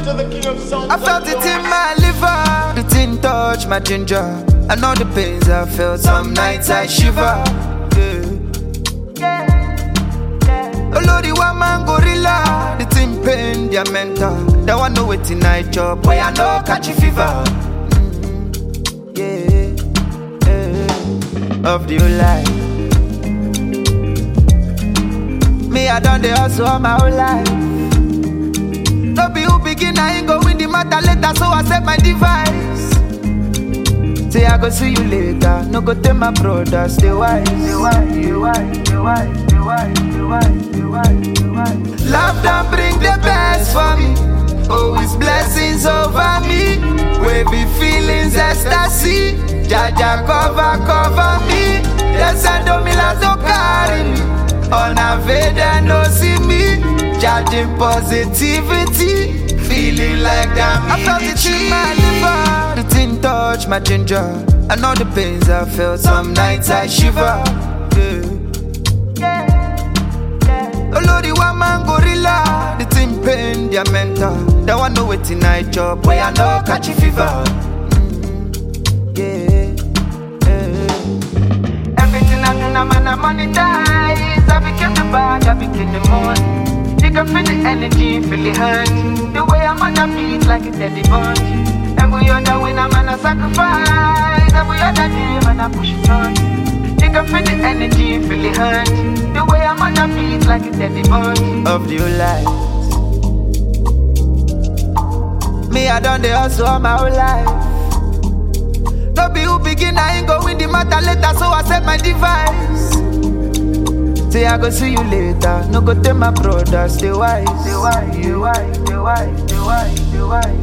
to the king of songs. I felt it in my liver. The thing touched my ginger. I know the pains I felt. Some nights I shiver. Oh Lordy, one man gorilla. The thing pain their mental. That one know waiting night job. Boy, I know catch a fever. Of the whole life. Me, I done the hustle all my whole life. No be who begin, I ain't go win the matter later, so I set my device. Say I go see you later, no go tell my brother, stay wise. Love don't bring the best for me, always blessings over me. Wavy feelings, ecstasy. Jaja cover me. The sand of me las don't carry me. On a veda no see me. Judging positivity, feeling like that. I felt it in my liver. The thing touched my ginger. I know the pains I felt. Some nights I shiver. Oh Lordy, one man gorilla. The thing pain their mental. That one know waiting night job. Boy, I know catch a fever. Everything I do, I'm monetize. I became the bag, I became the money. You can feel the energy, feel the hurt. The way I'm on the beat like a deadly bunch. Every other win, I'm on a sacrifice. Every other day, when I push it on. You can feel the energy, feel the hurt. The way I'm on the beat like a deadly bunch. Of your life. Me, I done the hustle all my whole life. No be who begin, I ain't go win the matter later, so I set my device. Say I go see you later, no go tell my brother, stay wise.